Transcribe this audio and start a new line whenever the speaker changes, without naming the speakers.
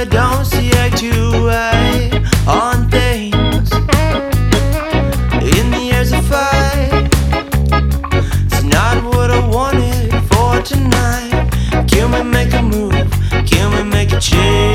I don't see eye to eye on things. In the air's a fight. It's not what I wanted for tonight. Can we make a move? Can we make a change?